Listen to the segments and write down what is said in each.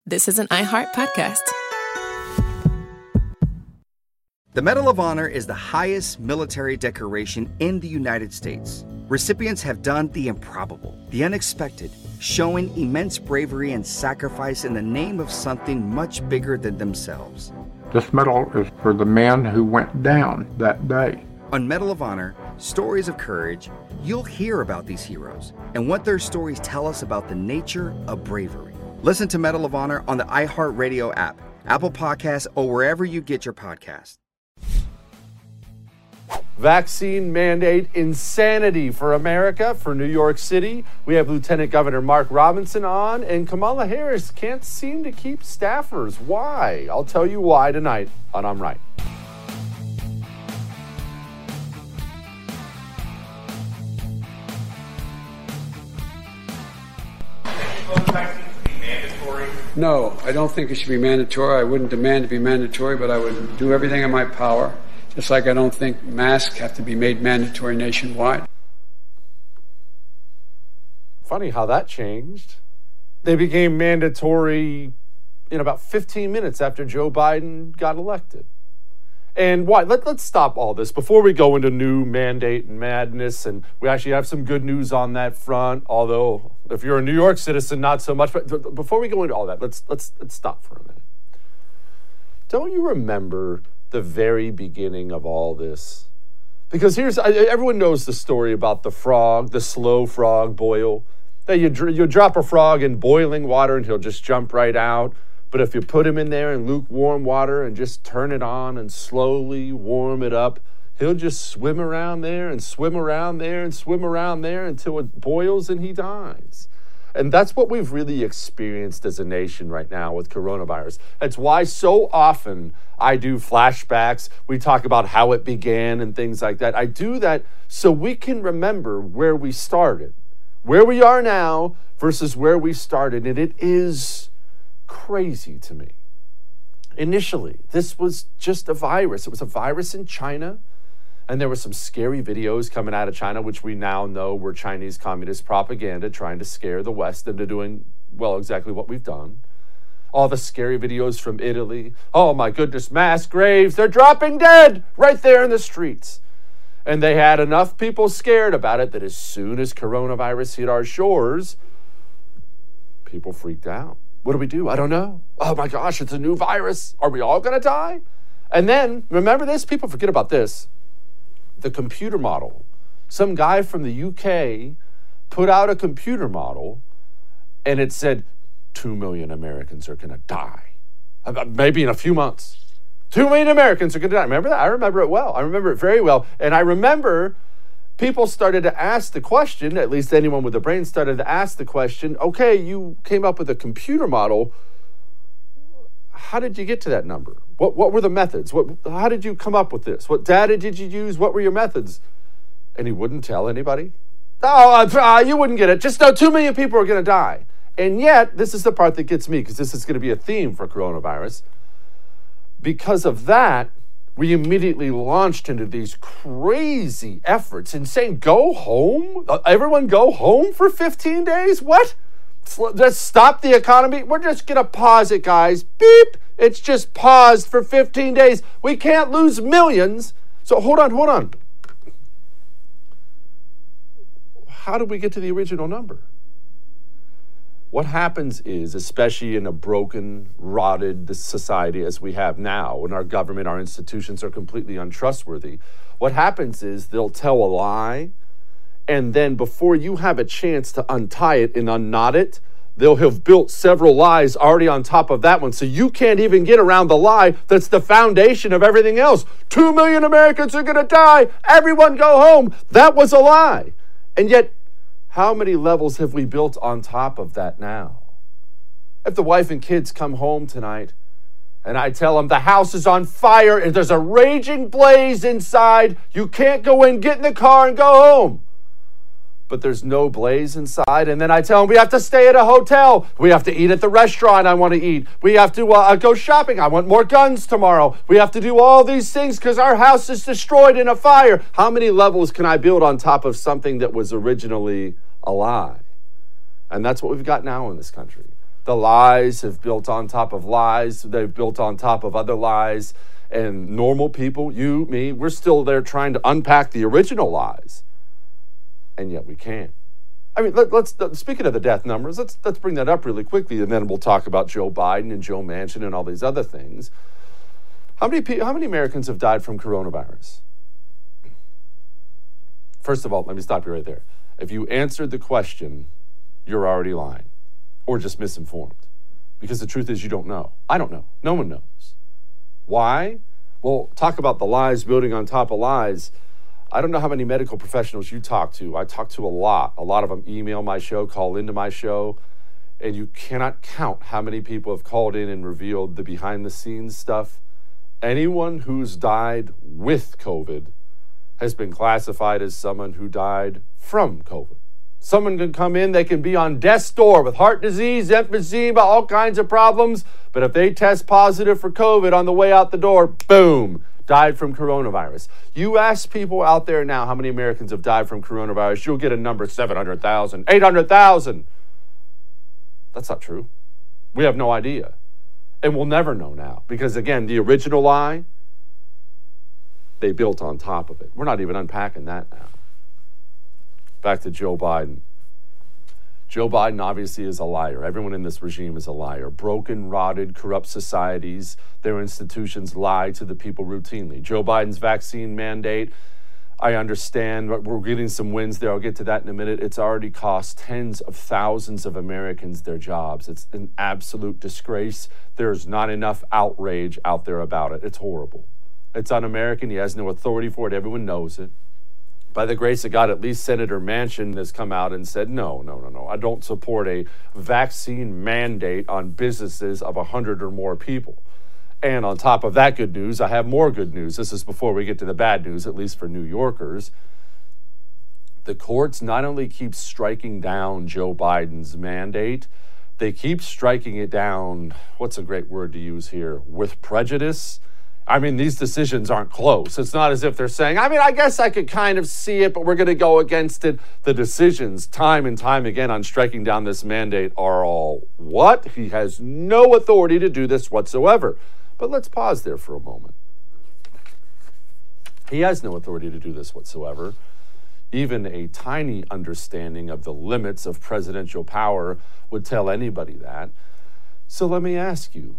this is an iHeart podcast. The Medal of Honor is the highest military decoration in the United States. Recipients have done the improbable, the unexpected, showing immense bravery and sacrifice in the name of something much bigger than themselves. This medal is for the man who went down that day. On Medal of Honor, Stories of Courage, you'll hear about these heroes and what their stories tell us about the nature of bravery. Listen to Medal of Honor on the iHeartRadio app, Apple Podcasts, or wherever you get your podcasts. Vaccine mandate insanity for America, for New York City. We have Lieutenant Governor Mark Robinson on, and Kamala Harris can't seem to keep staffers. Why? I'll tell you why tonight on I'm Right. No, I don't think it should be mandatory. I wouldn't demand to be mandatory, but I would do everything in my power. Just like I don't think masks have to be made mandatory nationwide. Funny how that changed. They became mandatory in about 15 minutes after Joe Biden got elected. And why? Let's stop all this before we go into new mandate and madness. And we actually have some good news on that front, although if you're a New York citizen, not so much. But before we go into all that, let's stop for a minute. Don't you remember the very beginning of all this? Because everyone knows the story about the frog, the slow frog boil. That you drop a frog in boiling water and he'll just jump right out. But if you put him in there in lukewarm water and just turn it on and slowly warm it up, he'll just swim around there and swim around there and swim around there until it boils and he dies. And that's what we've really experienced as a nation right now with coronavirus. That's why so often I do flashbacks. We talk about how it began and things like that. I do that so we can remember where we started, where we are now versus where we started. And it is crazy to me. Initially, this was just a virus. It was a virus in China, and there were some scary videos coming out of China, which we now know were Chinese communist propaganda trying to scare the West into doing, well, exactly what we've done. All the scary videos from Italy. Oh my goodness, mass graves. They're dropping dead right there in the streets. And they had enough people scared about it that as soon as coronavirus hit our shores, people freaked out. What do we do? I don't know. Oh my gosh, it's a new virus. Are we all going to die? And then, remember this? People forget about this. The computer model. Some guy from the UK put out a computer model and it said 2 million Americans are going to die. Maybe in a few months. 2 million Americans are going to die. Remember that? I remember it well. I remember it very well. And I remember people started to ask the question, at least anyone with a brain started to ask the question, okay, you came up with a computer model. How did you get to that number? What were the methods? How did you come up with this? What data did you use? What were your methods? And he wouldn't tell anybody. Oh, you wouldn't get it. Just know 2 million people are going to die. And yet, this is the part that gets me, because this is going to be a theme for coronavirus. Because of that, we immediately launched into these crazy efforts and saying, go home? Everyone go home for 15 days? What? Let's stop the economy? We're just going to pause it, guys. Beep. It's just paused for 15 days. We can't lose millions. So hold on. How did we get to the original number? What happens is, especially in a broken, rotted society as we have now, when our government, our institutions are completely untrustworthy, what happens is they'll tell a lie, and then before you have a chance to untie it and unknot it, they'll have built several lies already on top of that one, so you can't even get around the lie that's the foundation of everything else. 2 million Americans are going to die. Everyone go home. That was a lie. And yet, how many levels have we built on top of that now? If the wife and kids come home tonight and I tell them the house is on fire and there's a raging blaze inside, you can't go in, get in the car and go home. But there's no blaze inside. And then I tell them we have to stay at a hotel. We have to eat at the restaurant I want to eat. We have to go shopping. I want more guns tomorrow. We have to do all these things because our house is destroyed in a fire. How many levels can I build on top of something that was originally a lie? And that's what we've got now in this country. The lies have built on top of lies. They've built on top of other lies. And normal people, you, me, we're still there trying to unpack the original lies. And yet we can't. I mean, let's speaking of the death numbers, let's bring that up really quickly, and then we'll talk about Joe Biden and Joe Manchin and all these other things. How many Americans have died from coronavirus? First of all, let me stop you right there. If you answered the question, you're already lying or just misinformed, because the truth is you don't know. I don't know. No one knows. Why? Well, talk about the lies building on top of lies. I don't know how many medical professionals you talk to. I talk to a lot. A lot of them email my show, call into my show, and you cannot count how many people have called in and revealed the behind-the-scenes stuff. Anyone who's died with COVID has been classified as someone who died from COVID. Someone can come in, they can be on death's door with heart disease, emphysema, all kinds of problems, but if they test positive for COVID on the way out the door, boom, died from coronavirus. You ask people out there now how many Americans have died from coronavirus, you'll get a number 700,000, 800,000. That's not true. We have no idea. And we'll never know now because, again, the original lie, they built on top of it. We're not even unpacking that now. Back to Joe Biden. Joe Biden obviously is a liar. Everyone in this regime is a liar. Broken, rotted, corrupt societies, their institutions lie to the people routinely. Joe Biden's vaccine mandate, I understand we're getting some wins there. I'll get to that in a minute. It's already cost tens of thousands of Americans their jobs. It's an absolute disgrace. There's not enough outrage out there about it. It's horrible. It's un-American. He has no authority for it. Everyone knows it. By the grace of God, at least Senator Manchin has come out and said, no. I don't support a vaccine mandate on businesses of 100 or more people. And on top of that good news, I have more good news. This is before we get to the bad news, at least for New Yorkers. The courts not only keep striking down Joe Biden's mandate, they keep striking it down, what's a great word to use here, with prejudice. I mean, these decisions aren't close. It's not as if they're saying, I guess I could kind of see it, but we're going to go against it. The decisions, time and time again, on striking down this mandate are all what? He has no authority to do this whatsoever. But let's pause there for a moment. He has no authority to do this whatsoever. Even a tiny understanding of the limits of presidential power would tell anybody that. So let me ask you,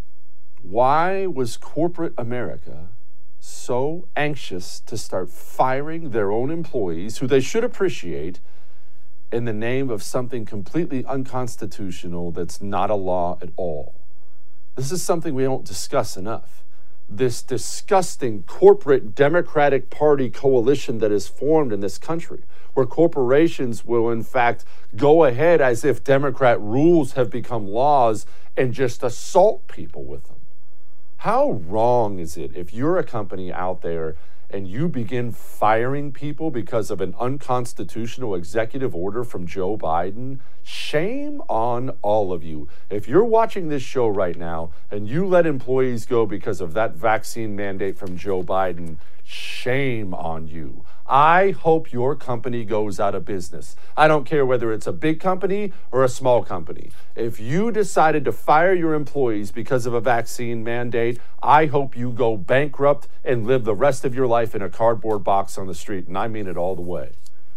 why was corporate America so anxious to start firing their own employees, who they should appreciate, in the name of something completely unconstitutional that's not a law at all? This is something we don't discuss enough. This disgusting corporate Democratic Party coalition that is formed in this country, where corporations will, in fact, go ahead as if Democrat rules have become laws and just assault people with them. How wrong is it if you're a company out there and you begin firing people because of an unconstitutional executive order from Joe Biden? Shame on all of you. If you're watching this show right now and you let employees go because of that vaccine mandate from Joe Biden, shame on you. I hope your company goes out of business. I don't care whether it's a big company or a small company. If you decided to fire your employees because of a vaccine mandate, I hope you go bankrupt and live the rest of your life in a cardboard box on the street, and I mean it all the way.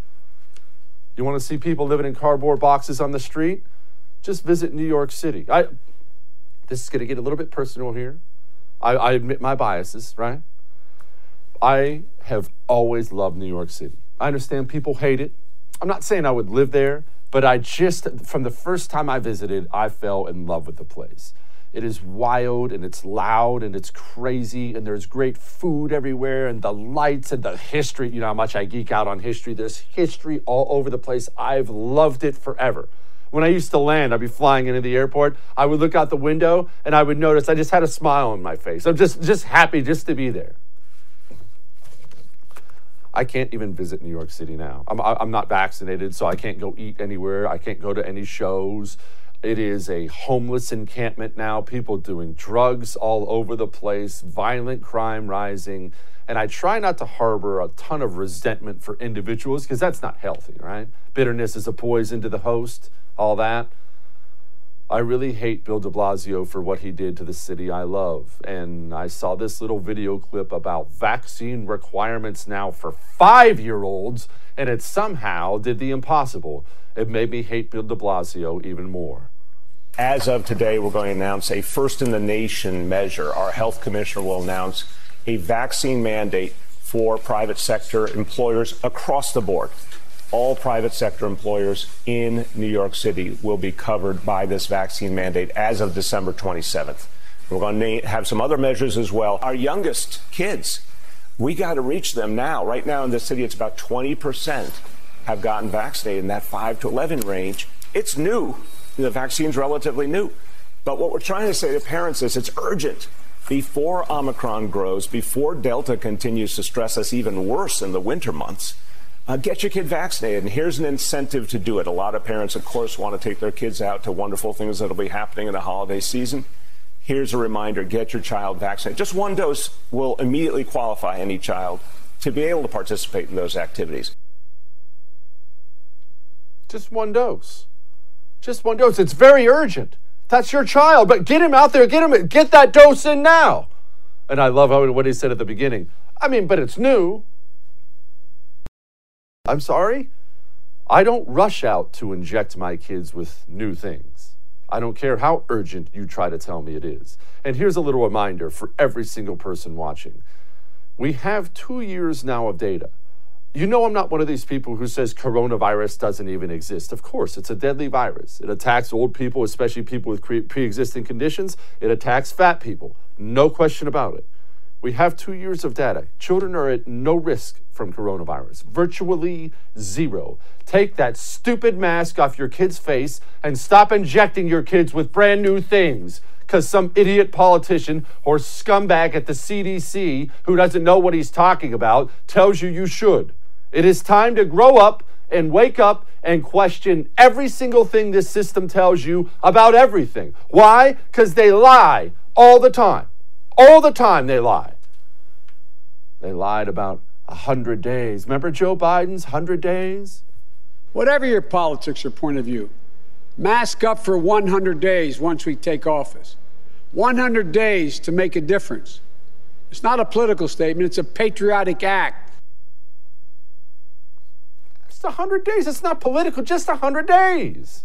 You want to see people living in cardboard boxes on the street? Just visit New York City. This is going to get a little bit personal here. I admit my biases, right? I have always loved New York City. I understand people hate it. I'm not saying I would live there, but from the first time I visited, I fell in love with the place. It is wild and it's loud and it's crazy and there's great food everywhere and the lights and the history. You know how much I geek out on history. There's history all over the place. I've loved it forever. When I used to land, I'd be flying into the airport. I would look out the window and I would notice I just had a smile on my face. I'm just happy just to be there. I can't even visit New York City now. I'm not vaccinated, so I can't go eat anywhere. I can't go to any shows. It is a homeless encampment now. People doing drugs all over the place, violent crime rising. And I try not to harbor a ton of resentment for individuals because that's not healthy, right? Bitterness is a poison to the host, all that. I really hate Bill de Blasio for what he did to the city I love. And I saw this little video clip about vaccine requirements now for 5-year-olds, and it somehow did the impossible. It made me hate Bill de Blasio even more. As of today, we're going to announce a first-in-the-nation measure. Our health commissioner will announce a vaccine mandate for private sector employers across the board. All private sector employers in New York City will be covered by this vaccine mandate as of December 27th. We're going to have some other measures as well. Our youngest kids, we got to reach them now. Right now in the city, it's about 20% have gotten vaccinated in that 5 to 11 range. It's new. The vaccine's relatively new. But what we're trying to say to parents is it's urgent. Before Omicron grows, before Delta continues to stress us even worse in the winter months, get your kid vaccinated. And here's an incentive to do it. A lot of parents, of course, want to take their kids out to wonderful things that will be happening in the holiday season. Here's a reminder, get your child vaccinated. Just one dose will immediately qualify any child to be able to participate in those activities. Just one dose. Just one dose. It's very urgent. That's your child, but get him out there, get that dose in now. And I love what he said at the beginning. I mean, but it's new. I'm sorry? I don't rush out to inject my kids with new things. I don't care how urgent you try to tell me it is. And here's a little reminder for every single person watching. We have 2 years now of data. You know I'm not one of these people who says coronavirus doesn't even exist. Of course, it's a deadly virus. It attacks old people, especially people with pre-existing conditions. It attacks fat people. No question about it. We have 2 years of data. Children are at no risk from coronavirus. Virtually zero. Take that stupid mask off your kid's face and stop injecting your kids with brand new things because some idiot politician or scumbag at the CDC who doesn't know what he's talking about tells you should. It is time to grow up and wake up and question every single thing this system tells you about everything. Why? Because they lie all the time. All the time they lie. They lied about 100 days. Remember Joe Biden's 100 days? Whatever your politics or point of view, mask up for 100 days once we take office. 100 days to make a difference. It's not a political statement, it's a patriotic act. It's 100 days. It's not political, just 100 days.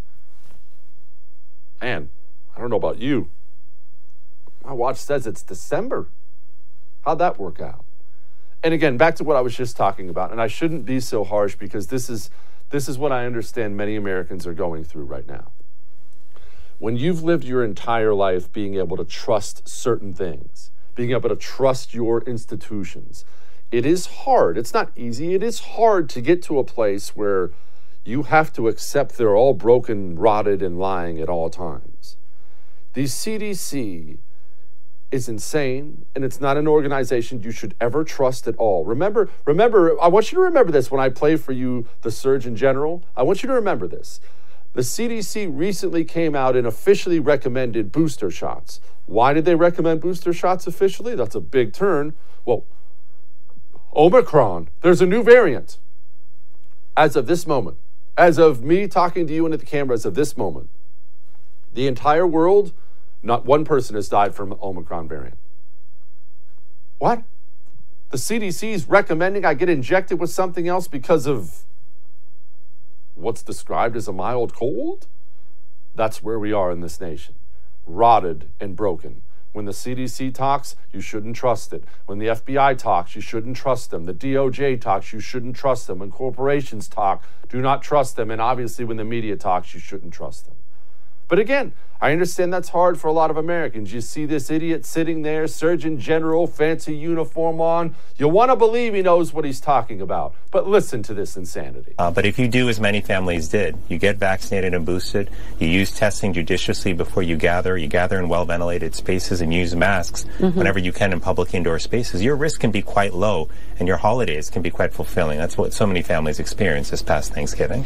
And I don't know about you. My watch says it's December. How'd that work out? And again, back to what I was just talking about, and I shouldn't be so harsh because this is what I understand many Americans are going through right now. When you've lived your entire life being able to trust certain things, being able to trust your institutions, it is hard. It's not easy. It is hard to get to a place where you have to accept they're all broken, rotted, and lying at all times. The CDC is insane, and it's not an organization you should ever trust at all. Remember, I want you to remember this when I play for you the Surgeon General. I want you to remember this. The CDC recently came out and officially recommended booster shots. Why did they recommend booster shots officially? That's a big turn. Well, Omicron, there's a new variant. As of this moment, as of me talking to you into the camera, as of this moment, the entire world, not one person has died from Omicron variant. What? The CDC is recommending I get injected with something else because of what's described as a mild cold? That's where we are in this nation. Rotted and broken. When the CDC talks, you shouldn't trust it. When the FBI talks, you shouldn't trust them. The DOJ talks, you shouldn't trust them. When corporations talk, do not trust them. And obviously when the media talks, you shouldn't trust them. But again, I understand that's hard for a lot of Americans. You see this idiot sitting there, Surgeon General, fancy uniform on. You want to believe he knows what he's talking about. But listen to this insanity. But if you do as many families did, you get vaccinated and boosted, you use testing judiciously before you gather in well-ventilated spaces and use masks whenever you can in public indoor spaces, your risk can be quite low and your holidays can be quite fulfilling. That's what so many families experienced this past Thanksgiving.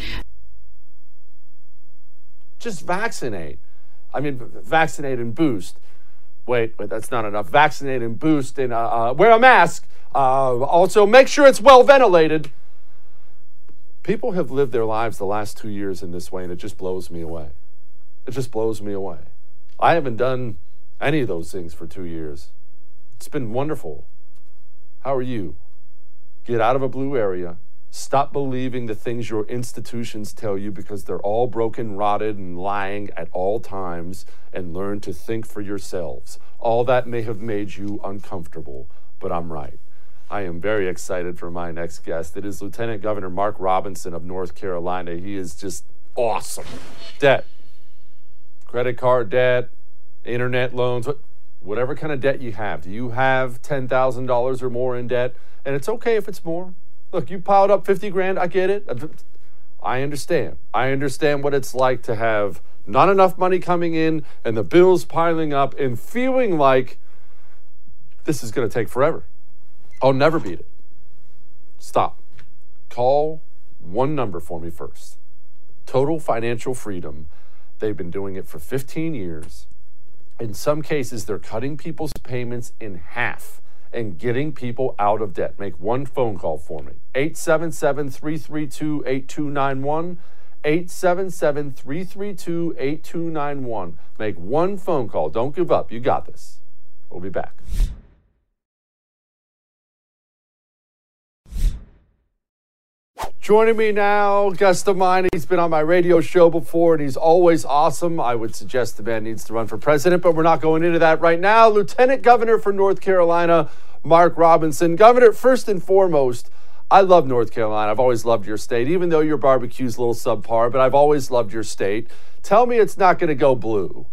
Just vaccinate. I mean, vaccinate and boost. Wait, that's not enough. Vaccinate and boost and wear a mask. Also, make sure it's well ventilated. People have lived their lives the last 2 years in this way, and it just blows me away. It just blows me away. I haven't done any of those things for 2 years. It's been wonderful. How are you? Get out of a blue area. Stop believing the things your institutions tell you because they're all broken, rotted, and lying at all times, and learn to think for yourselves. All that may have made you uncomfortable, but I'm right. I am very excited for my next guest. It is Lieutenant Governor Mark Robinson of North Carolina. He is just awesome. Debt, credit card debt, internet loans, whatever kind of debt you have. Do you have $10,000 or more in debt? And it's okay if it's more. Look, you piled up 50 grand. I get it. I understand. I understand what it's like to have not enough money coming in and the bills piling up and feeling like this is going to take forever. I'll never beat it. Stop. Call one number for me first. Total Financial Freedom. They've been doing it for 15 years. In some cases, they're cutting people's payments in half and getting people out of debt. Make one phone call for me. 877-332-8291. 877-332-8291. Make one phone call. Don't give up. You got this. We'll be back. Joining me now, guest of mine. He's been on my radio show before, and he's always awesome. I would suggest the man needs to run for president, but we're not going into that right now. Lieutenant Governor for North Carolina, Mark Robinson. Governor, first and foremost, I love North Carolina. I've always loved your state, even though your barbecue's a little subpar, but I've always loved your state. Tell me it's not going to go blue.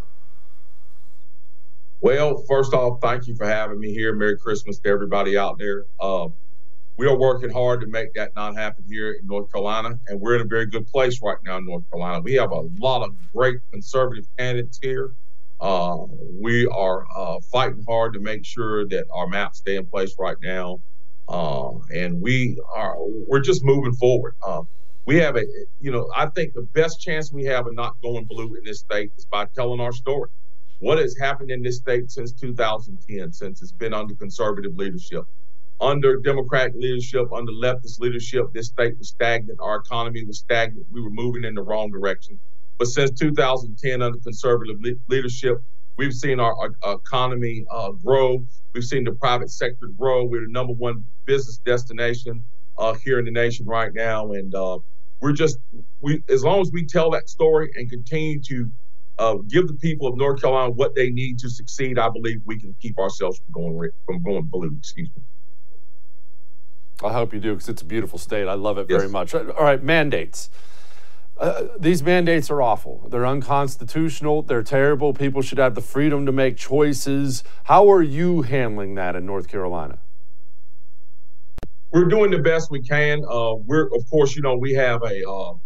Well, first off, thank you for having me here. Merry Christmas to everybody out there. We are working hard to make that not happen here in North Carolina, and we're in a very good place right now in North Carolina. We have a lot of great conservative candidates here. We are fighting hard to make sure that our maps stay in place right now, and we're just moving forward. We have I think the best chance we have of not going blue in this state is by telling our story. What has happened in this state since 2010, since it's been under conservative leadership? Under Democratic leadership, under leftist leadership, this state was stagnant. Our economy was stagnant. We were moving in the wrong direction. But since 2010, under conservative leadership, we've seen our economy grow. We've seen the private sector grow. We're the number one business destination here in the nation right now. And as long as we tell that story and continue to give the people of North Carolina what they need to succeed, I believe we can keep ourselves from going blue. Excuse me. I hope you do, because it's a beautiful state. I love it very much. All right, mandates. These mandates are awful. They're unconstitutional. They're terrible. People should have the freedom to make choices. How are you handling that in North Carolina? We're doing the best we can. Of course, we have a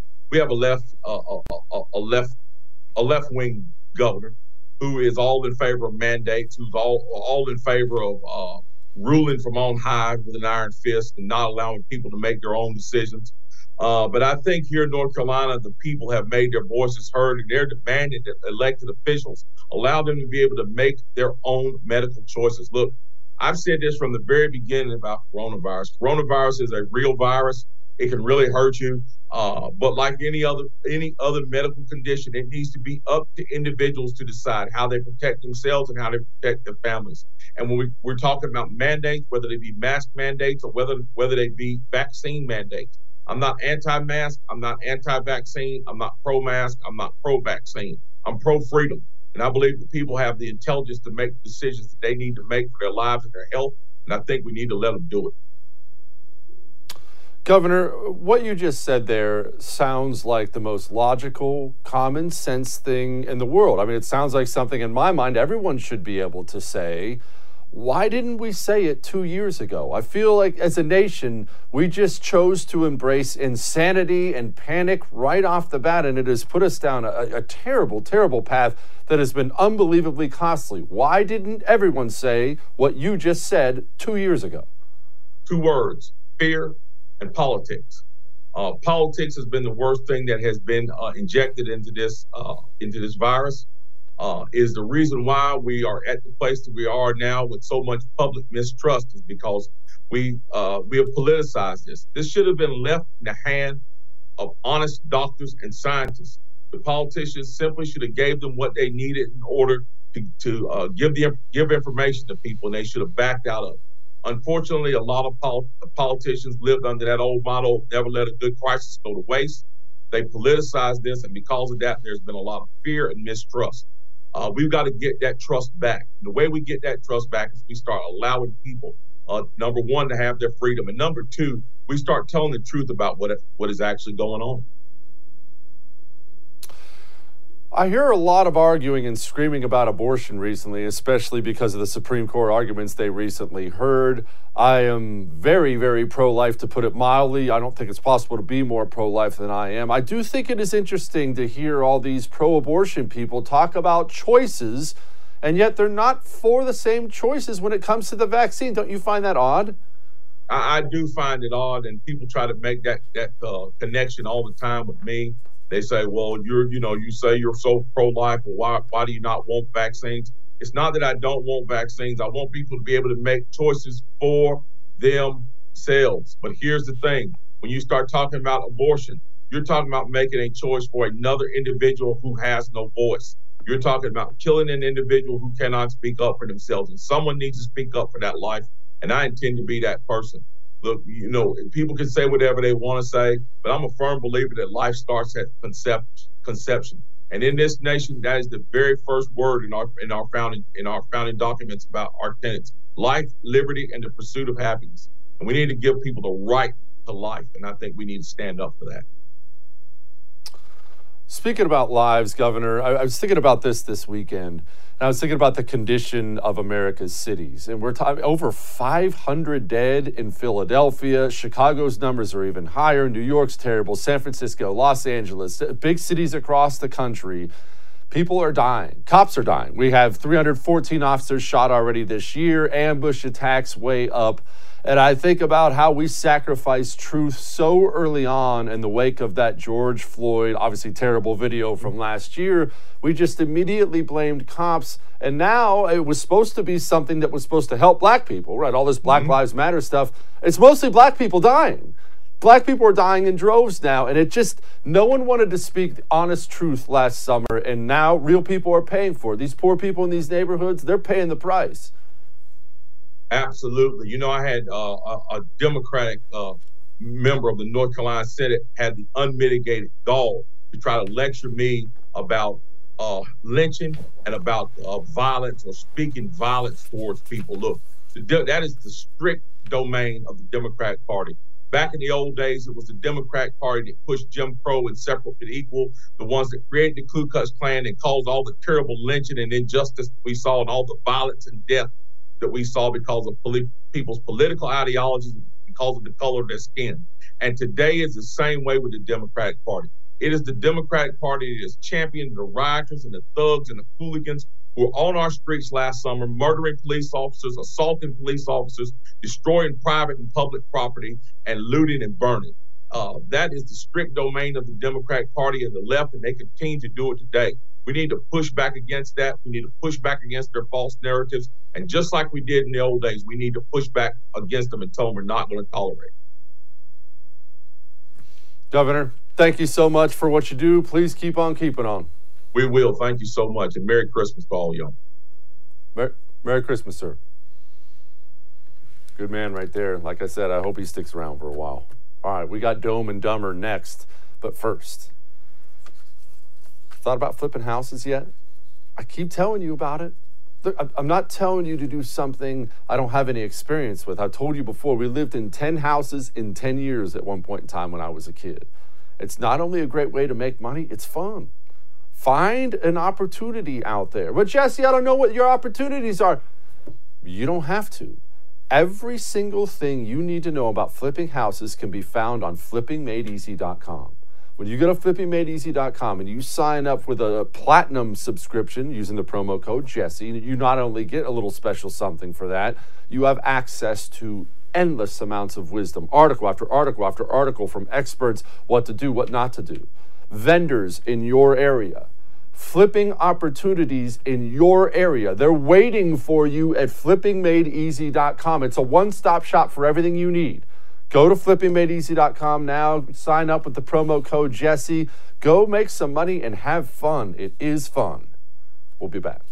left wing governor who is all in favor of mandates, who's all in favor of ruling from on high with an iron fist and not allowing people to make their own decisions. But I think here in North Carolina, the people have made their voices heard, and they're demanding that elected officials allow them to be able to make their own medical choices. Look, I've said this from the very beginning about coronavirus. Coronavirus is a real virus. It can really hurt you. But like any other medical condition, it needs to be up to individuals to decide how they protect themselves and how they protect their families. And when we're talking about mandates, whether they be mask mandates or whether they be vaccine mandates, I'm not anti-mask. I'm not anti-vaccine. I'm not pro-mask. I'm not pro-vaccine. I'm pro-freedom. And I believe that people have the intelligence to make the decisions that they need to make for their lives and their health. And I think we need to let them do it. Governor, what you just said there sounds like the most logical, common sense thing in the world. I mean, it sounds like something in my mind everyone should be able to say. Why didn't we say it 2 years ago? I feel like as a nation, we just chose to embrace insanity and panic right off the bat, and it has put us down a terrible, terrible path that has been unbelievably costly. Why didn't everyone say what you just said 2 years ago? 2 words: fear and politics. Politics has been the worst thing that has been injected into this virus. Is the reason why we are at the place that we are now with so much public mistrust is because we have politicized this. This should have been left in the hand of honest doctors and scientists The politicians simply should have gave them what they needed in order to give information to people, and they should have backed out of it. Unfortunately, a lot of politicians lived under that old motto, never let a good crisis go to waste. They politicized this, and because of that, there's been a lot of fear and mistrust. We've got to get that trust back. The way we get that trust back is we start allowing people, number one, to have their freedom, and number two, we start telling the truth about what is actually going on. I hear a lot of arguing and screaming about abortion recently, especially because of the Supreme Court arguments they recently heard. I am very, very pro-life, to put it mildly. I don't think it's possible to be more pro-life than I am. I do think it is interesting to hear all these pro-abortion people talk about choices, and yet they're not for the same choices when it comes to the vaccine. Don't you find that odd? I do find it odd, and people try to make that connection all the time with me. They say, well, you say you're so pro-life, well, why do you not want vaccines? It's not that I don't want vaccines. I want people to be able to make choices for themselves. But here's the thing. When you start talking about abortion, you're talking about making a choice for another individual who has no voice. You're talking about killing an individual who cannot speak up for themselves. And someone needs to speak up for that life. And I intend to be that person. Look, people can say whatever they want to say, but I'm a firm believer that life starts at conception. And in this nation, that is the very first word in our founding documents about our tenets: life, liberty, and the pursuit of happiness. And we need to give people the right to life, and I think we need to stand up for that. Speaking about lives, Governor, I was thinking about this weekend, and I was thinking about the condition of America's cities. And we're talking over 500 dead in Philadelphia. Chicago's numbers are even higher. New York's terrible. San Francisco, Los Angeles, big cities across the country. People are dying. Cops are dying. We have 314 officers shot already this year. Ambush attacks way up. And I think about how we sacrificed truth so early on in the wake of that George Floyd, obviously terrible video from last year. We just immediately blamed cops. And now it was supposed to be something that was supposed to help black people, right? All this Black Lives Matter stuff. It's mostly black people dying. Black people are dying in droves now. And no one wanted to speak the honest truth last summer. And now real people are paying for it. These poor people in these neighborhoods, they're paying the price. Absolutely. I had a Democratic member of the North Carolina Senate had the unmitigated gall to try to lecture me about lynching and about violence or speaking violence towards people. Look, that is the strict domain of the Democratic Party. Back in the old days, it was the Democratic Party that pushed Jim Crow and separate but equal, the ones that created the Ku Klux Klan and caused all the terrible lynching and injustice we saw and all the violence and death that we saw because of people's political ideologies, because of the color of their skin. And today is the same way with the Democratic Party. It is the Democratic Party that is championing the rioters and the thugs and the hooligans who were on our streets last summer, murdering police officers, assaulting police officers, destroying private and public property, and looting and burning. That is the strict domain of the Democratic Party and the left, and they continue to do it today. We need to push back against that. We need to push back against their false narratives. And just like we did in the old days, we need to push back against them and tell them we're not going to tolerate it. Governor, thank you so much for what you do. Please keep on keeping on. We will. Thank you so much. And Merry Christmas to all y'all. Merry Christmas, sir. Good man right there. Like I said, I hope he sticks around for a while. All right, we got Dumb and Dumber next. But first, thought about flipping houses yet? I keep telling you about it. I'm not telling you to do something I don't have any experience with. I've told you before, we lived in 10 houses in 10 years at one point in time when I was a kid. It's not only a great way to make money, it's fun. Find an opportunity out there. But Jesse, I don't know what your opportunities are. You don't have to. Every single thing you need to know about flipping houses can be found on flippingmadeeasy.com. When you go to flippingmadeeasy.com and you sign up with a platinum subscription using the promo code Jesse, you not only get a little special something for that, you have access to endless amounts of wisdom, article after article after article from experts, what to do, what not to do, vendors in your area, flipping opportunities in your area. They're waiting for you at flippingmadeeasy.com. It's a one-stop shop for everything you need. Go to flippingmadeeasy.com now. Sign up with the promo code Jesse. Go make some money and have fun. It is fun. We'll be back.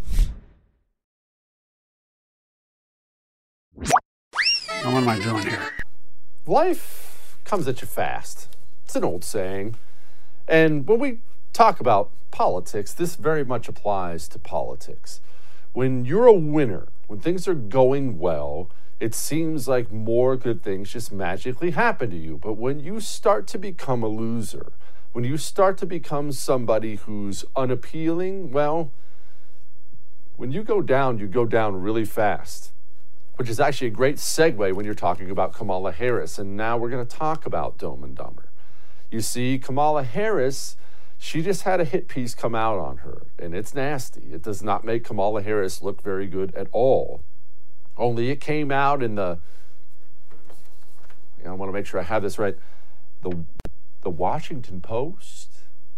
What am I doing here? Life comes at you fast. It's an old saying. And when we talk about politics, this very much applies to politics. When you're a winner, when things are going well, it seems like more good things just magically happen to you. But when you start to become a loser, when you start to become somebody who's unappealing, well, when you go down really fast, which is actually a great segue when you're talking about Kamala Harris. And now we're going to talk about Dumb and Dumber. You see, Kamala Harris, she just had a hit piece come out on her, and it's nasty. It does not make Kamala Harris look very good at all. Only it came out in I want to make sure I have this right, the Washington Post.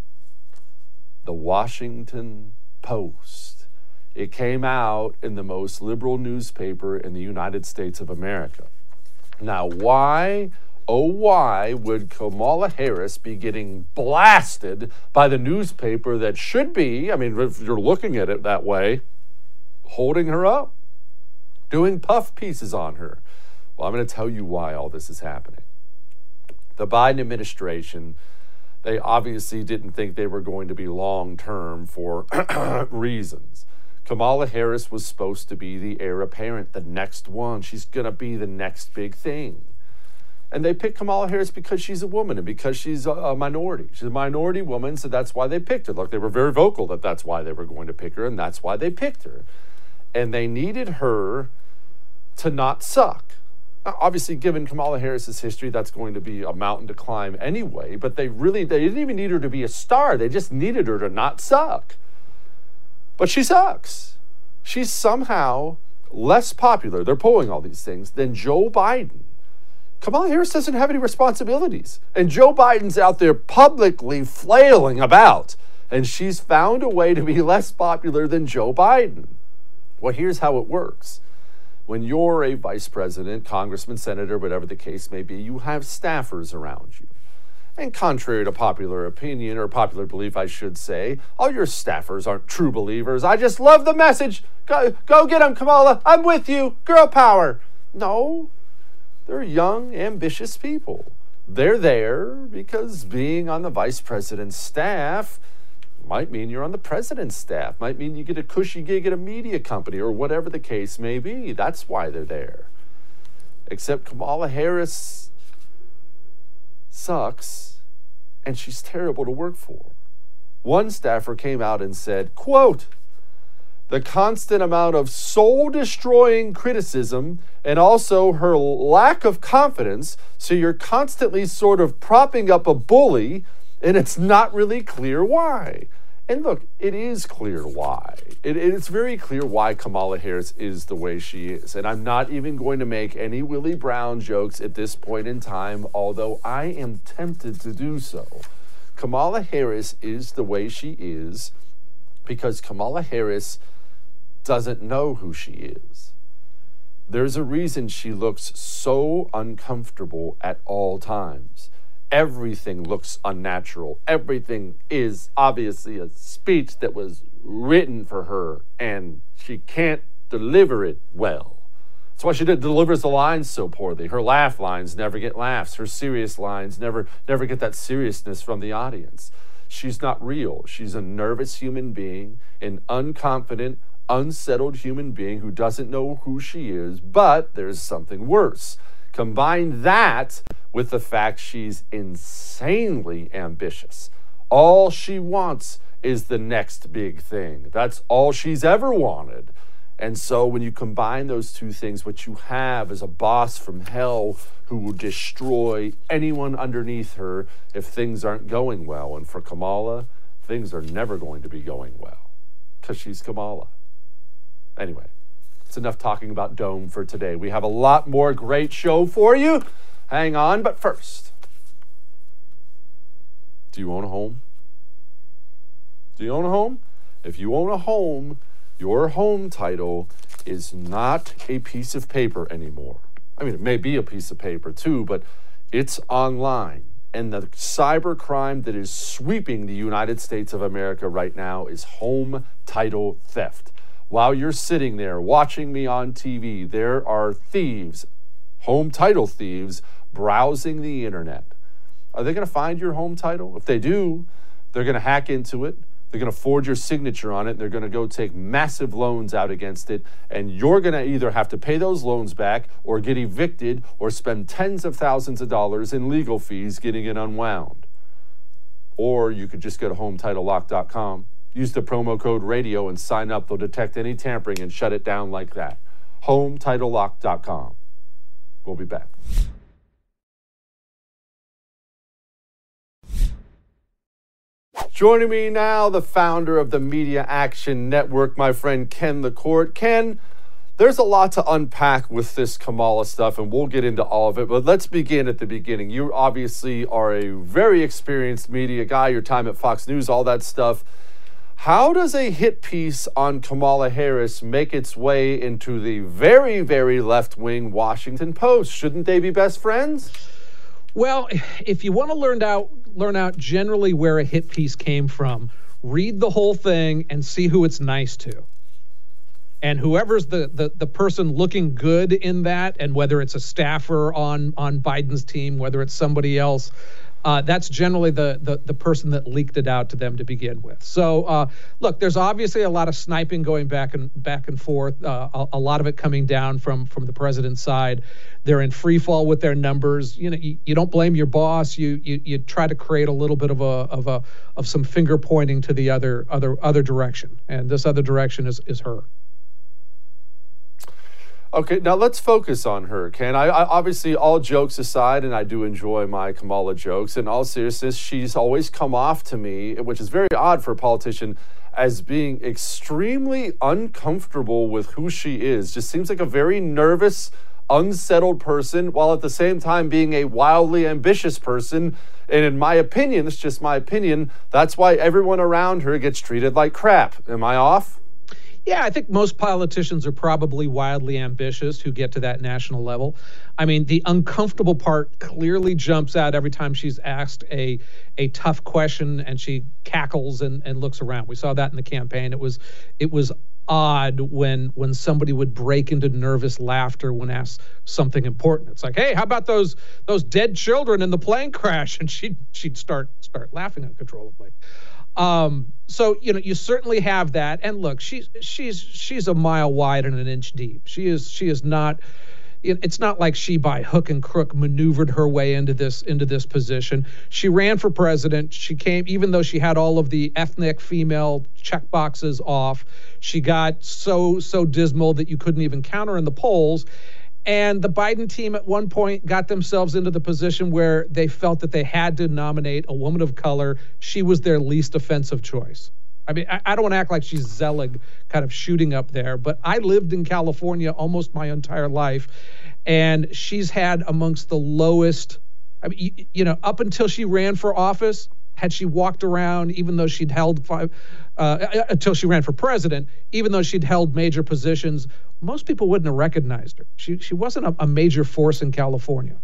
The Washington Post. It came out in the most liberal newspaper in the United States of America. Now, why would Kamala Harris be getting blasted by the newspaper that should be, I mean, if you're looking at it that way, holding her up, doing puff pieces on her? Well, I'm going to tell you why all this is happening. The Biden administration, they obviously didn't think they were going to be long-term for reasons. Kamala Harris was supposed to be the heir apparent, the next one. She's going to be the next big thing. And they picked Kamala Harris because she's a woman and because she's a minority. She's a minority woman, so that's why they picked her. Look, they were very vocal that that's why they were going to pick her, and that's why they picked her. And they needed her to not suck. Now, obviously, given Kamala Harris's history, that's going to be a mountain to climb anyway, but they didn't even need her to be a star. They just needed her to not suck. But she sucks. She's somehow less popular, they're polling all these things, than Joe Biden. Kamala Harris doesn't have any responsibilities. And Joe Biden's out there publicly flailing about. And she's found a way to be less popular than Joe Biden. Well, here's how it works. When you're a vice president, congressman, senator, whatever the case may be, you have staffers around you. And contrary to popular opinion, or popular belief, I should say, all your staffers aren't true believers. I just love the message. Go get them, Kamala. I'm with you. Girl power. No, they're young, ambitious people. They're there because being on the vice president's staff might mean you're on the president's staff, might mean you get a cushy gig at a media company, or whatever the case may be. That's why they're there. Except Kamala Harris sucks, and she's terrible to work for. One staffer came out and said, quote, "The constant amount of soul-destroying criticism and also her lack of confidence, so you're constantly sort of propping up a bully, and it's not really clear why." And look, it is clear why. It's very clear why Kamala Harris is the way she is. And I'm not even going to make any Willie Brown jokes at this point in time, although I am tempted to do so. Kamala Harris is the way she is because Kamala Harris doesn't know who she is. There's a reason she looks so uncomfortable at all times. Everything looks unnatural. Everything is obviously a speech that was written for her, and she can't deliver it well. That's why she delivers the lines so poorly. Her laugh lines never get laughs. Her serious lines never get that seriousness from the audience. She's not real. She's a nervous human being, an unconfident, unsettled human being who doesn't know who she is, but there's something worse. Combine that with the fact she's insanely ambitious. All she wants is the next big thing. That's all she's ever wanted. And so when you combine those two things, what you have is a boss from hell who will destroy anyone underneath her if things aren't going well. And for Kamala, things are never going to be going well because she's Kamala. Anyway, it's enough talking about Dome for today. We have a lot more great show for you. Hang on, but first, do you own a home? Do you own a home? If you own a home, your home title is not a piece of paper anymore. I mean, it may be a piece of paper too, but It's online. And the cyber crime that is sweeping the United States of America right now is home title theft. While you're sitting there watching me on TV, there are thieves, home title thieves, browsing the internet. Are they going to find your home title? If they do, they're going to hack into it. They're going to forge your signature on it. And they're going to go take massive loans out against it. And you're going to either have to pay those loans back or get evicted or spend tens of thousands of dollars in legal fees getting it unwound. Or you could just go to HomeTitleLock.com, use the promo code RADIO and sign up. They'll detect any tampering and shut it down like that. HomeTitleLock.com. We'll be back. Joining me now, the founder of the Media Action Network, my friend Ken LaCourte. Ken, there's a lot to unpack with this Kamala stuff, and we'll get into all of it, but let's begin at the beginning. You obviously are a very experienced media guy, your time at Fox News, all that stuff. How does a hit piece on Kamala Harris make its way into the very, very left-wing Washington Post? Shouldn't they be best friends? Well, if you want to learn out generally where a hit piece came from, read the whole thing and see who it's nice to. And whoever's the person looking good in that, and whether it's a staffer on Biden's team, whether it's somebody else, that's generally the person that leaked it out to them to begin with. So, look, there's obviously a lot of sniping going back and forth. A lot of it coming down from the president's side. They're in free fall with their numbers. You know, you don't blame your boss. You try to create a little bit of some finger pointing to the other direction, and this other direction is her. Okay, now let's focus on her, Ken. I obviously, all jokes aside, and I do enjoy my Kamala jokes, in all seriousness, she's always come off to me, which is very odd for a politician, as being extremely uncomfortable with who she is. Just seems like a very nervous, unsettled person, while at the same time being a wildly ambitious person. And in my opinion, it's just my opinion, that's why everyone around her gets treated like crap. Am I off? Yeah, I think most politicians are probably wildly ambitious who get to that national level. I mean, the uncomfortable part clearly jumps out every time she's asked a tough question and she cackles and looks around. We saw that in the campaign. It was odd when somebody would break into nervous laughter when asked something important. It's like, hey, how about those dead children in the plane crash? And she'd start laughing uncontrollably. So, you know, you certainly have that. And look, she's a mile wide and an inch deep. She is not, it's not like she by hook and crook maneuvered her way into this position. She ran for president. She came, even though she had all of the ethnic female check boxes off, she got so dismal that you couldn't even count her in the polls. And the Biden team at one point got themselves into the position where they felt that they had to nominate a woman of color. She was their least offensive choice. I mean, I don't want to act like she's Zelig kind of shooting up there, but I lived in California almost my entire life, and she's had amongst the lowest, I mean, you know, up until she ran for office, had she walked around, even though she'd held until she ran for president, even though she'd held major positions, most people wouldn't have recognized her. She wasn't a major force in California.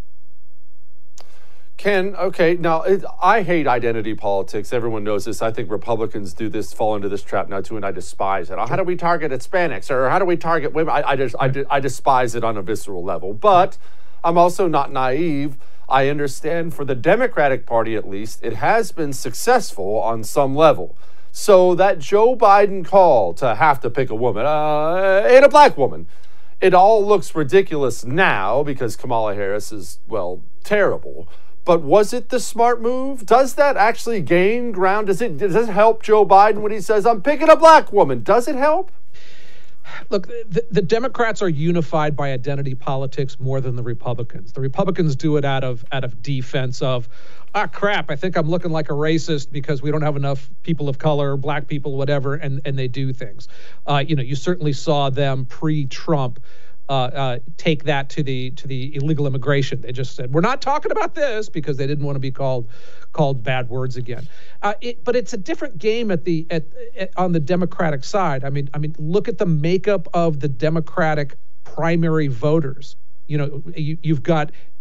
Ken, okay, now I hate identity politics. Everyone knows this. I think Republicans fall into this trap now too, and I despise it. How do we target Hispanics, or how do we target women? I despise it on a visceral level. But I'm also not naive. I understand for the Democratic Party, at least, it has been successful on some level. So that Joe Biden call to have to pick a woman, and a black woman, it all looks ridiculous now because Kamala Harris is, well, terrible. But was it the smart move? Does that actually gain ground? Does it help Joe Biden when he says, I'm picking a black woman? Does it help? Look, the Democrats are unified by identity politics more than the Republicans. The Republicans do it out of defense of, crap, I think I'm looking like a racist because we don't have enough people of color, black people, whatever, and they do things. You certainly saw them pre-Trump take that to the illegal immigration. They just said, we're not talking about this because they didn't want to be called bad words again. But it's a different game on the Democratic side. I mean, look at the makeup of the Democratic primary voters. You know, you've got a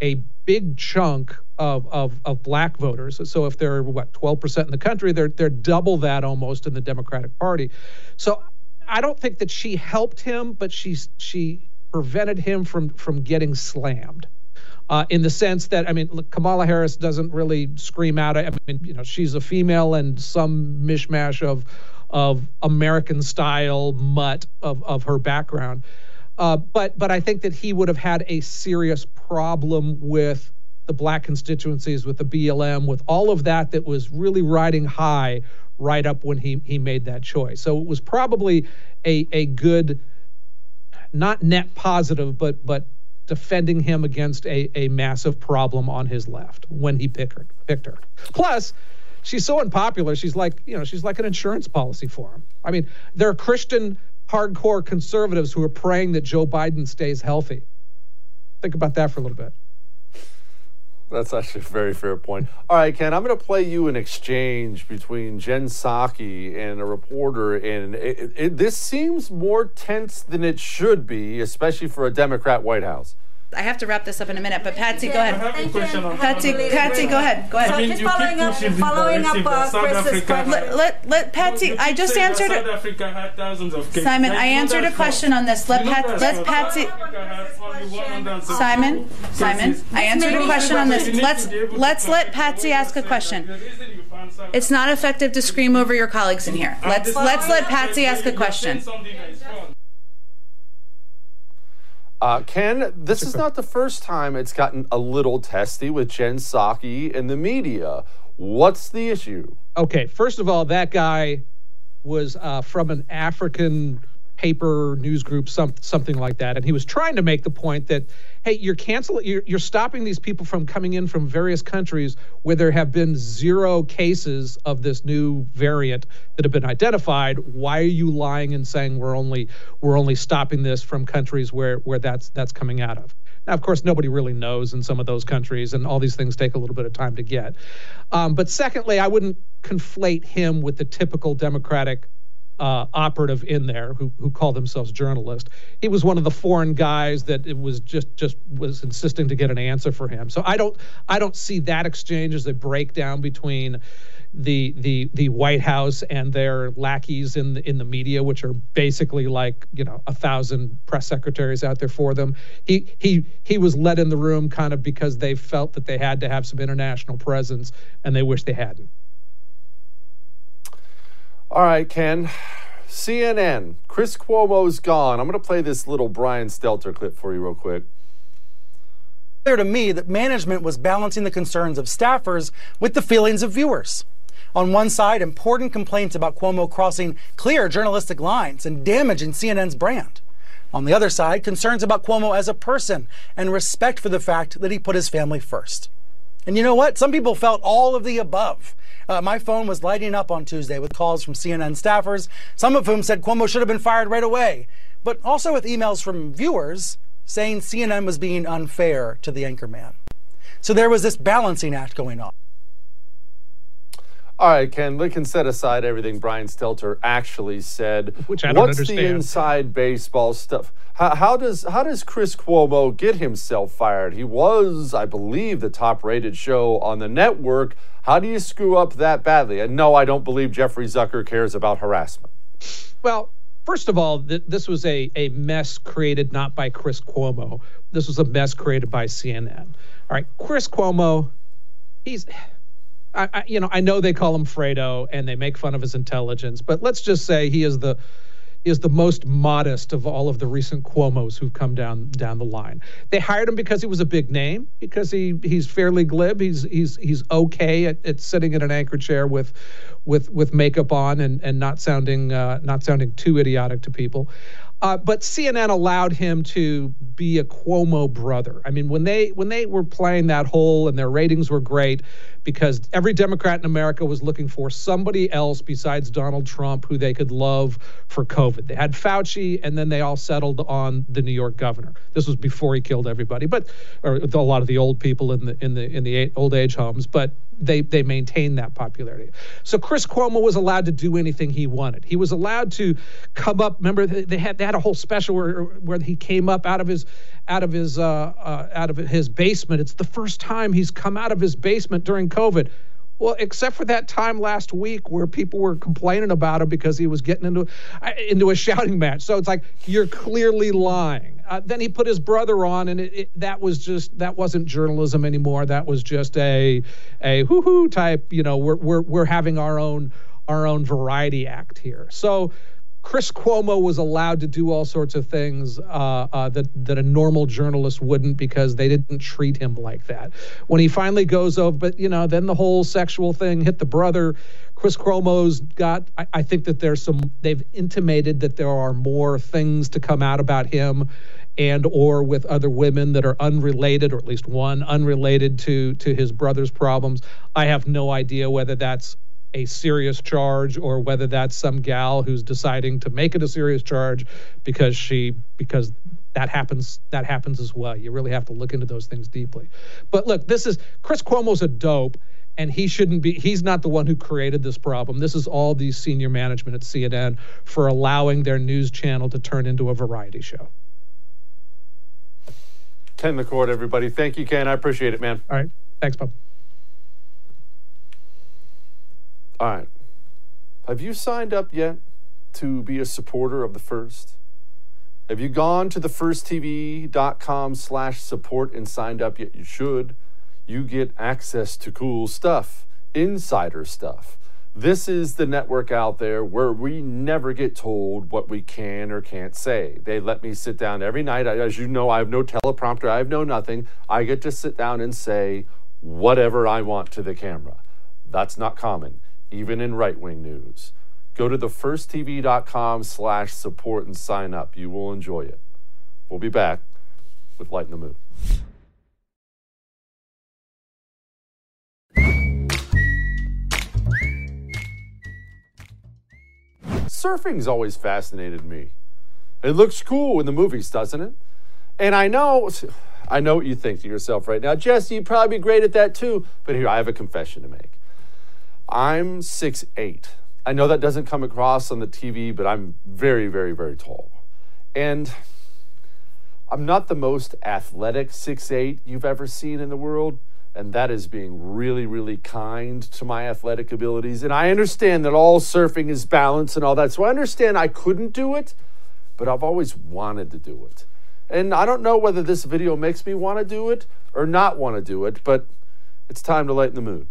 big chunk of black voters. So if they're 12% in the country, they're double that almost in the Democratic Party. So I don't think that she helped him, but she prevented him from getting slammed. In the sense that, I mean, look, Kamala Harris doesn't really scream out. I mean, she's a female and some mishmash of American style mutt of her background. But I think that he would have had a serious problem with the black constituencies, with the BLM, with all of that was really riding high right up when he made that choice. So it was probably a good, not net positive, but defending him against a massive problem on his left when he picked her. Plus, she's so unpopular. She's like an insurance policy for him. I mean, there are Christian hardcore conservatives who are praying that Joe Biden stays healthy. Think about that for a little bit. That's actually a very fair point. All right, Ken, I'm going to play you an exchange between Jen Psaki and a reporter, and this seems more tense than it should be, especially for a Democrat White House. I have to wrap this up in a minute, but Patsy, go ahead. I have a question on Patsy, go ahead. Go ahead. I mean, following up let Patsy. I just answered it. South Africa had thousands of cases. Simon, I answered a question on this. Let Patsy. Simon, I answered a question on this. Let's let Patsy ask a question. It's not effective to scream over your colleagues in here. Let's let Patsy ask a question. Ken, this is not the first time it's gotten a little testy with Jen Psaki and the media. What's the issue? Okay, first of all, that guy was from an African paper news group, something like that, and he was trying to make the point that, hey, you're stopping these people from coming in from various countries where there have been 0 cases of this new variant that have been identified. Why are you lying and saying we're only stopping this from countries where that's coming out of? Now, of course, nobody really knows in some of those countries, and all these things take a little bit of time to get. But secondly, I wouldn't conflate him with the typical Democratic operative in there who called themselves journalist. He was one of the foreign guys that it was just was insisting to get an answer for him. So I don't see that exchange as a breakdown between the White House and their lackeys in the media, which are basically like 1,000 press secretaries out there for them. He was let in the room kind of because they felt that they had to have some international presence, and they wish they hadn't. All right, Ken. CNN. Chris Cuomo's gone. I'm going to play this little Brian Stelter clip for you real quick. Clear to me that management was balancing the concerns of staffers with the feelings of viewers. On one side, important complaints about Cuomo crossing clear journalistic lines and damaging CNN's brand. On the other side, concerns about Cuomo as a person and respect for the fact that he put his family first. And you know what? Some people felt all of the above. My phone was lighting up on Tuesday with calls from CNN staffers, some of whom said Cuomo should have been fired right away, but also with emails from viewers saying CNN was being unfair to the anchorman. So there was this balancing act going on. All right, Ken, we can set aside everything Brian Stelter actually said. Which I don't What's understand. The inside baseball stuff? How does Chris Cuomo get himself fired? He was, I believe, the top-rated show on the network. How do you screw up that badly? And no, I don't believe Jeffrey Zucker cares about harassment. Well, first of all, this was a mess created not by Chris Cuomo. This was a mess created by CNN. All right, Chris Cuomo, I know they call him Fredo and they make fun of his intelligence, but let's just say he is the most modest of all of the recent Cuomos who've come down the line. They hired him because he was a big name, because he's fairly glib. He's okay at sitting in an anchor chair with makeup on and not sounding too idiotic to people. But CNN allowed him to be a Cuomo brother. I mean, when they were playing that whole and their ratings were great, because every Democrat in America was looking for somebody else besides Donald Trump who they could love for COVID. They had Fauci, and then they all settled on the New York governor. This was before he killed everybody, or a lot of the old people in the old age homes, but they maintained that popularity. So Chris Cuomo was allowed to do anything he wanted. He was allowed to come up. Remember, they had a whole special where he came up out of his basement. It's the first time he's come out of his basement during COVID. Well, except for that time last week where people were complaining about him because he was getting into a shouting match. So it's like, you're clearly lying. Then he put his brother on, and that wasn't journalism anymore. That was just a hoo-hoo type. We're having our own variety act here. So Chris Cuomo was allowed to do all sorts of things that a normal journalist wouldn't, because they didn't treat him like that. When he finally goes over, but then the whole sexual thing hit the brother. Chris Cuomo's got, I think that they've intimated that there are more things to come out about him and or with other women that are unrelated, or at least one unrelated to his brother's problems. I have no idea whether that's a serious charge or whether that's some gal who's deciding to make it a serious charge because that happens as well. You really have to look into those things deeply. But look, Chris Cuomo's a dope, and he's not the one who created this problem. This is all the senior management at CNN for allowing their news channel to turn into a variety show. Ken McCord, everybody. Thank you, Ken. I appreciate it, man. All right. Thanks, Bob. All right. Have you signed up yet to be a supporter of The First? Have you gone to thefirsttv.com/support and signed up yet? You should. You get access to cool stuff, insider stuff. This is the network out there where we never get told what we can or can't say. They let me sit down every night. As you know, I have no teleprompter. I have no nothing. I get to sit down and say whatever I want to the camera. That's not common, even in right-wing news. Go to thefirsttv.com/support and sign up. You will enjoy it. We'll be back with Light in the Mood. Surfing's always fascinated me. It looks cool in the movies, doesn't it? And I know what you think to yourself right now. Jesse, you'd probably be great at that too. But here, I have a confession to make. I'm 6'8". I know that doesn't come across on the TV, but I'm very, very, very tall. And I'm not the most athletic 6'8" you've ever seen in the world. And that is being really, really kind to my athletic abilities. And I understand that all surfing is balance and all that. So I understand I couldn't do it, but I've always wanted to do it. And I don't know whether this video makes me want to do it or not want to do it, but it's time to lighten the mood.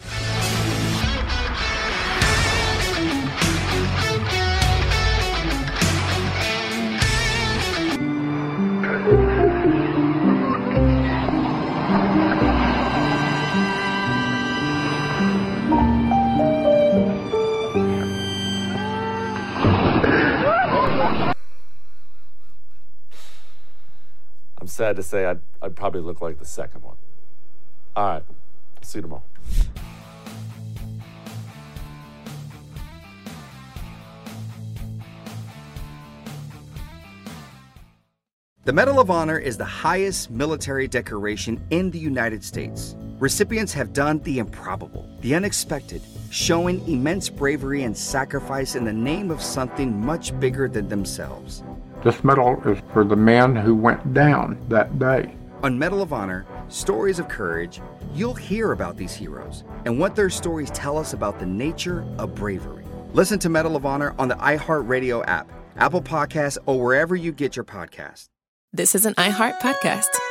I'm sad to say I'd probably look like the second one. All right. See you tomorrow. The Medal of Honor is the highest military decoration in the United States. Recipients have done the improbable, the unexpected, showing immense bravery and sacrifice in the name of something much bigger than themselves. This medal is for the man who went down that day. On Medal of Honor, Stories of Courage, you'll hear about these heroes and what their stories tell us about the nature of bravery. Listen to Medal of Honor on the iHeartRadio app, Apple Podcasts, or wherever you get your podcasts. This is an iHeart podcast.